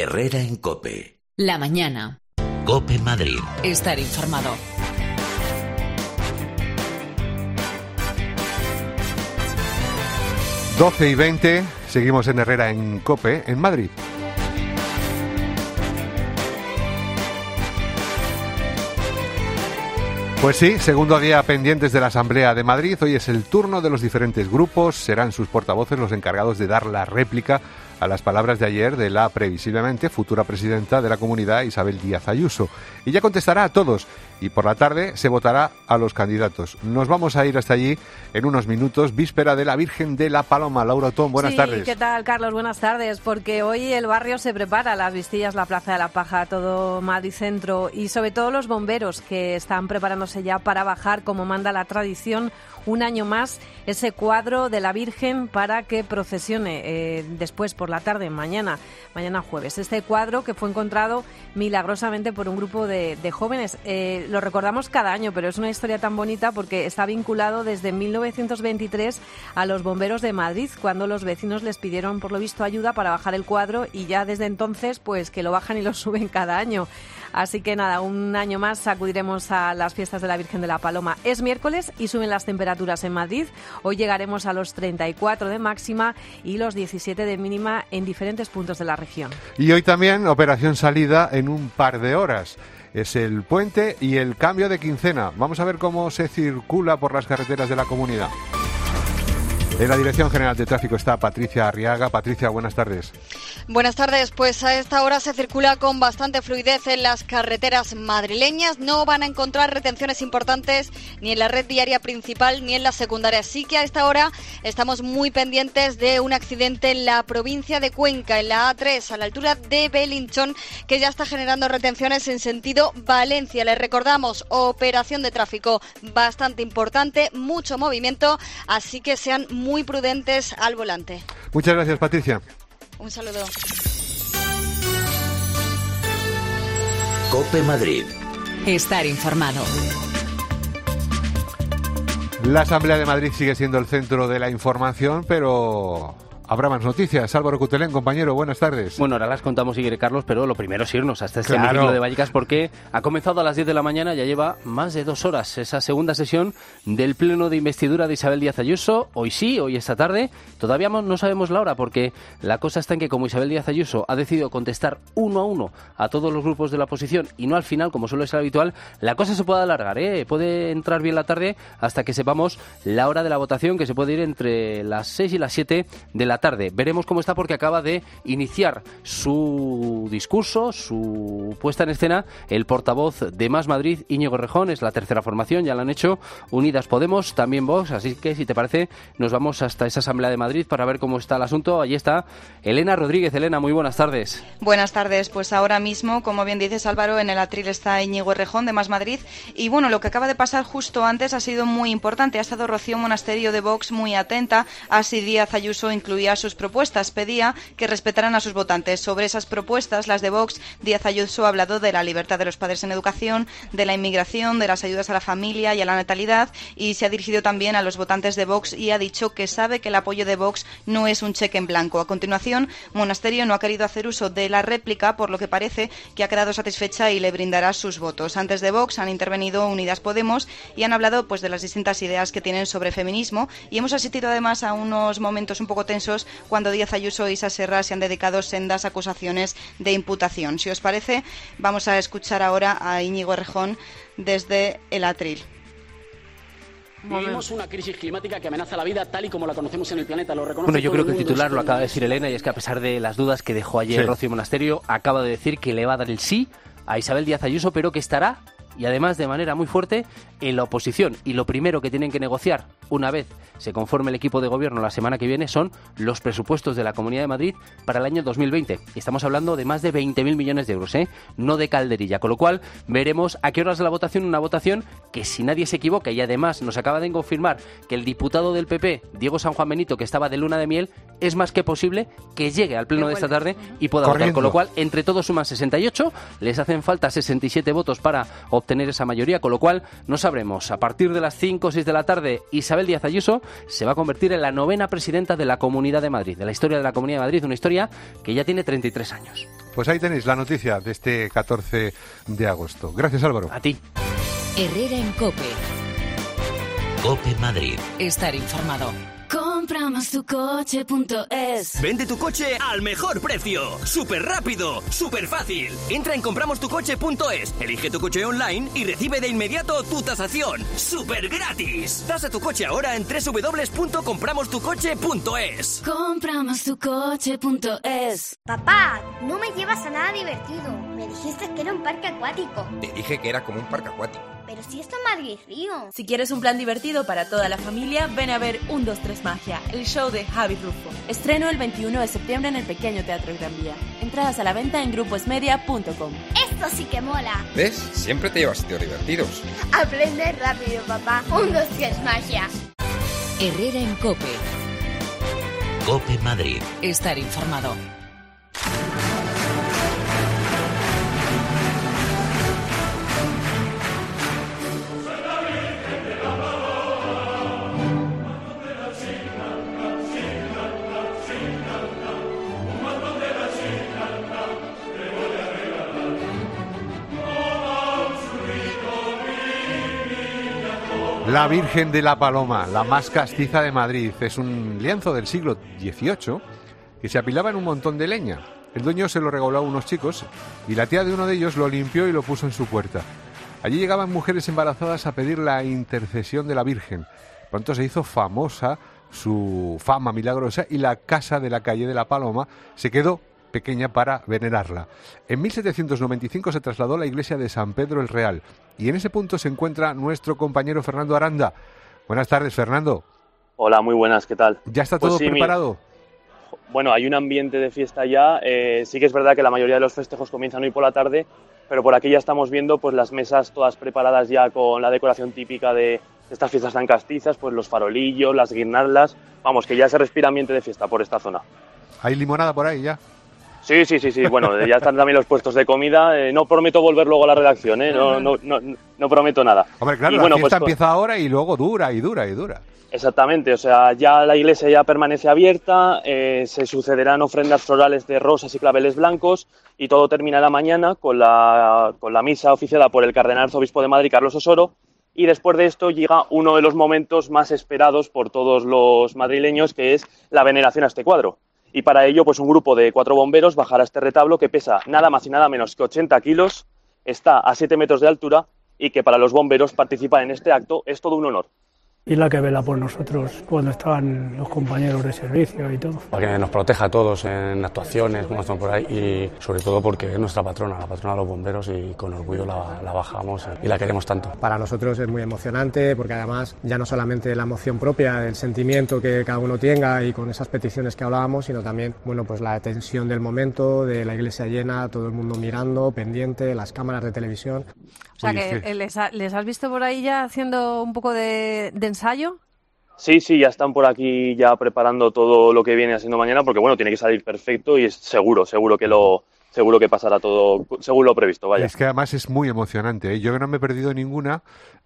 Herrera en COPE. La mañana. COPE Madrid. Estar informado. Doce y 20, seguimos en Herrera en COPE, en Madrid. Pues sí, segundo día pendientes de la Asamblea de Madrid. Hoy es el turno de los diferentes grupos. Serán sus portavoces los encargados de dar la réplica a las palabras de ayer de la previsiblemente futura presidenta de la Comunidad, Isabel Díaz Ayuso. Ella contestará a todos y por la tarde se votará a los candidatos. Nos vamos a ir hasta allí en unos minutos, víspera de la Virgen de la Paloma. Laura Otón, buenas tardes. ¿Qué tal, Carlos? Buenas tardes, porque hoy el barrio se prepara, las Vistillas, la Plaza de la Paja, todo Madrid Centro y sobre todo los bomberos que están preparándose ya para bajar, como manda la tradición, un año más ese cuadro de la Virgen para que procesione después por la tarde, mañana jueves. Este cuadro que fue encontrado milagrosamente por un grupo de jóvenes. Lo recordamos cada año, pero es una historia tan bonita porque está vinculado desde 1923 a los bomberos de Madrid, cuando los vecinos les pidieron, por lo visto, ayuda para bajar el cuadro y ya desde entonces, pues que lo bajan y lo suben cada año. Así que nada, un año más acudiremos a las fiestas de la Virgen de la Paloma. Es miércoles y suben las temperaturas en Madrid. Hoy llegaremos a los 34 de máxima y los 17 de mínima en diferentes puntos de la región. Y hoy también operación salida en un par de horas. Es el puente y el cambio de quincena. Vamos a ver cómo se circula por las carreteras de la comunidad. En la Dirección General de Tráfico está Patricia Arriaga. Patricia, buenas tardes. Buenas tardes. Pues a esta hora se circula con bastante fluidez en las carreteras madrileñas. No van a encontrar retenciones importantes ni en la red viaria principal ni en la secundaria. Así que a esta hora estamos muy pendientes de un accidente en la provincia de Cuenca, en la A3, a la altura de Belinchón, que ya está generando retenciones en sentido Valencia. Les recordamos, operación de tráfico bastante importante, mucho movimiento, así que sean muy prudentes al volante. Muchas gracias, Patricia. Un saludo. COPE Madrid. Estar informado. La Asamblea de Madrid sigue siendo el centro de la información, pero habrá más noticias. Álvaro Cutelén, compañero, buenas tardes. Bueno, ahora las contamos si quiere Carlos, pero lo primero es irnos hasta este hemiciclo de Vallecas porque ha comenzado a las 10 de la mañana, ya lleva más de 2 horas esa segunda sesión del pleno de investidura de Isabel Díaz Ayuso. Hoy sí, hoy esta tarde. Todavía no sabemos la hora porque la cosa está en que como Isabel Díaz Ayuso ha decidido contestar uno a uno a todos los grupos de la oposición y no al final, como suele ser habitual, la cosa se puede alargar, puede entrar bien la tarde hasta que sepamos la hora de la votación, que se puede ir entre las 6 y las 7 de la tarde. Veremos cómo está porque acaba de iniciar su discurso, su puesta en escena, el portavoz de Más Madrid, Íñigo Errejón. Es la tercera formación, ya la han hecho Unidas Podemos, también Vox, así que si te parece nos vamos hasta esa Asamblea de Madrid para ver cómo está el asunto. Allí está Elena Rodríguez. Elena, muy buenas tardes. Buenas tardes, pues ahora mismo, como bien dices Álvaro, en el atril está Íñigo Errejón de Más Madrid y bueno, lo que acaba de pasar justo antes ha sido muy importante. Ha estado Rocío Monasterio de Vox muy atenta, así Díaz Ayuso incluía sus propuestas, pedía que respetaran a sus votantes. Sobre esas propuestas, las de Vox, Díaz Ayuso ha hablado de la libertad de los padres en educación, de la inmigración, de las ayudas a la familia y a la natalidad y se ha dirigido también a los votantes de Vox y ha dicho que sabe que el apoyo de Vox no es un cheque en blanco. A continuación, Monasterio no ha querido hacer uso de la réplica, por lo que parece que ha quedado satisfecha y le brindará sus votos. Antes de Vox han intervenido Unidas Podemos y han hablado pues de las distintas ideas que tienen sobre feminismo y hemos asistido además a unos momentos un poco tensos cuando Díaz Ayuso y Isa Serra se han dedicado sendas acusaciones de imputación. Si os parece, vamos a escuchar ahora a Íñigo Errejón desde el atril. Vivimos una crisis climática que amenaza la vida tal y como la conocemos en el planeta. Lo reconoce. Bueno, yo creo que el mundo, titular lo acaba de decir Elena, y es que a pesar de las dudas que dejó ayer Rocío Monasterio, acaba de decir que le va a dar el sí a Isabel Díaz Ayuso, pero que estará, y además de manera muy fuerte, en la oposición. Y lo primero que tienen que negociar, una vez se conforme el equipo de gobierno la semana que viene, son los presupuestos de la Comunidad de Madrid para el año 2020. Y estamos hablando de más de 20.000 millones de euros, no de calderilla. Con lo cual, veremos a qué horas de la votación, una votación que, si nadie se equivoca, y además nos acaba de confirmar que el diputado del PP, Diego San Juan Benito, que estaba de luna de miel, es más que posible que llegue al pleno de esta tarde y pueda votar. Con lo cual, entre todos suman 68, les hacen falta 67 votos para obtener esa mayoría, con lo cual no sabremos. A partir de las 5 o 6 de la tarde, Isabel Isabel Díaz Ayuso se va a convertir en la 9ª presidenta de la Comunidad de Madrid, de la historia de la Comunidad de Madrid, una historia que ya tiene 33 años. Pues ahí tenéis la noticia de este 14 de agosto. Gracias, Álvaro. A ti. Herrera en COPE. COPE Madrid. Estar informado. Compramostucoche.es. Vende tu coche al mejor precio. Súper rápido, súper fácil. Entra en compramostucoche.es, elige tu coche online y recibe de inmediato tu tasación. ¡Súper gratis! Tasa tu coche ahora en www.compramostucoche.es. Compramostucoche.es. Papá, no me llevas a nada divertido. Me dijiste que era un parque acuático. Te dije que era como un parque acuático. Pero si esto es Madrid Río. Si quieres un plan divertido para toda la familia, ven a ver 1, 2, 3 Magia, el show de Javi Rufo. Estreno el 21 de septiembre en el Pequeño Teatro Gran Vía. Entradas a la venta en gruposmedia.com. Esto sí que mola. ¿Ves? Siempre te llevas sitios divertidos. Aprende rápido, papá. 1, 2, 3 Magia. Herrera en COPE. COPE Madrid. Estar informado. La Virgen de la Paloma, la más castiza de Madrid, es un lienzo del siglo XVIII que se apilaba en un montón de leña. El dueño se lo regaló a unos chicos y la tía de uno de ellos lo limpió y lo puso en su puerta. Allí llegaban mujeres embarazadas a pedir la intercesión de la Virgen. Pronto se hizo famosa su fama milagrosa y la casa de la calle de la Paloma se quedó pequeña para venerarla. En 1795 se trasladó a la iglesia de San Pedro el Real y en ese punto se encuentra nuestro compañero Fernando Aranda. Buenas tardes, Fernando. Hola, muy buenas, ¿qué tal? ¿Ya está todo preparado? Bueno, hay un ambiente de fiesta ya. Sí que es verdad que la mayoría de los festejos comienzan hoy por la tarde, pero por aquí ya estamos viendo pues las mesas todas preparadas ya con la decoración típica de estas fiestas tan castizas, pues los farolillos, las guirnaldas. Vamos, que ya se respira ambiente de fiesta por esta zona. ¿Hay limonada por ahí ya? Sí. Bueno, ya están también los puestos de comida. No prometo volver luego a la redacción, ¿eh? No prometo nada. Hombre, claro, la fiesta empieza ahora y luego dura y dura. Exactamente, o sea, ya la iglesia ya permanece abierta, se sucederán ofrendas florales de rosas y claveles blancos y todo terminará mañana con la misa oficiada por el cardenal arzobispo de Madrid, Carlos Osoro, y después de esto llega uno de los momentos más esperados por todos los madrileños, que es la veneración a este cuadro. Y para ello, pues un grupo de 4 bomberos bajará este retablo que pesa nada más y nada menos que 80 kilos, está a 7 metros de altura y que para los bomberos participar en este acto es todo un honor. Y la que vela por nosotros cuando estaban los compañeros de servicio y todo. Para que nos proteja a todos en actuaciones, como estamos por ahí, y sobre todo porque es nuestra patrona, la patrona de los bomberos, y con orgullo la bajamos y la queremos tanto. Para nosotros es muy emocionante porque además ya no solamente la emoción propia, el sentimiento que cada uno tenga y con esas peticiones que hablábamos, sino también pues la tensión del momento, de la iglesia llena, todo el mundo mirando, pendiente, las cámaras de televisión. O sea, que les has visto por ahí ya haciendo un poco de ensayo. Sí, ya están por aquí ya preparando todo lo que viene haciendo mañana, porque bueno, tiene que salir perfecto y es seguro que pasará todo según lo previsto, vaya. Es que además es muy emocionante, ¿eh? Yo que no me he perdido ninguna,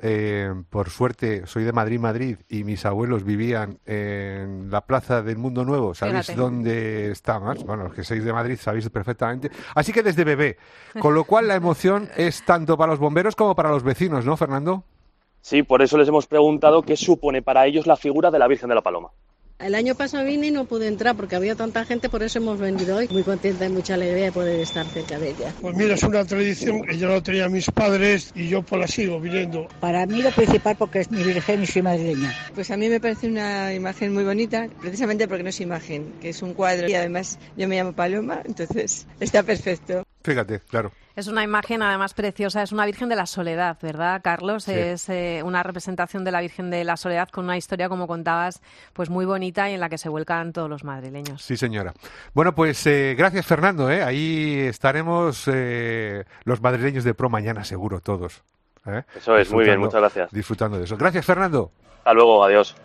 por suerte soy de Madrid, y mis abuelos vivían en la Plaza del Mundo Nuevo, ¿sabéis dónde está más? Bueno, los que sois de Madrid sabéis perfectamente, así que desde bebé, con lo cual la emoción es tanto para los bomberos como para los vecinos, ¿no, Fernando? Sí, por eso les hemos preguntado qué supone para ellos la figura de la Virgen de la Paloma. El año pasado vine y no pude entrar porque había tanta gente, por eso hemos venido hoy. Muy contenta y mucha alegría de poder estar cerca de ella. Pues mira, es una tradición que yo no tenía mis padres y yo pues la sigo viniendo. Para mí lo principal porque es mi virgen y soy madrileña. Pues a mí me parece una imagen muy bonita, precisamente porque no es imagen, que es un cuadro y además yo me llamo Paloma, entonces está perfecto. Fíjate, claro. Es una imagen además preciosa, es una Virgen de la Soledad, ¿verdad, Carlos? Sí. Es una representación de la Virgen de la Soledad con una historia, como contabas, pues muy bonita y en la que se vuelcan todos los madrileños. Sí, señora. Bueno, pues gracias, Fernando. Ahí estaremos los madrileños de pro mañana, seguro, todos. Eso es, muy bien, muchas gracias. Disfrutando de eso. Gracias, Fernando. Hasta luego, adiós.